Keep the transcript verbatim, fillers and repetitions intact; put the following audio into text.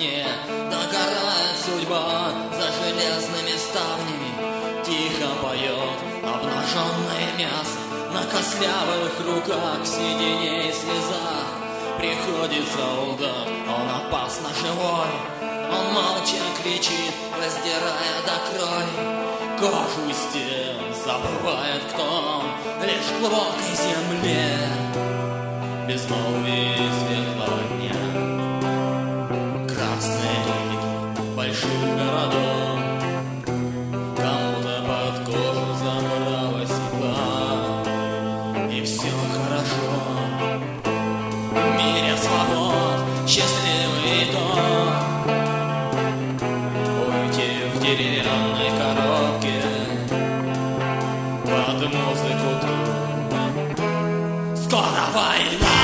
окне догорает судьба за железными ставнями. Тихо поет обнаженное мясо на костлявых руках, в седине и слезах. Приходит солдат, он опасно живой, он молча кричит, раздирая до крови кожу и стен, забывает, кто он, лишь в глубокой земле, безмолвие светлого дня. Красные реки больших городов кому-то под кожу забрало стекла, и все хорошо. В мире свобод счастливый итог, уйти в деревянной коробке под музыку. Скоро война!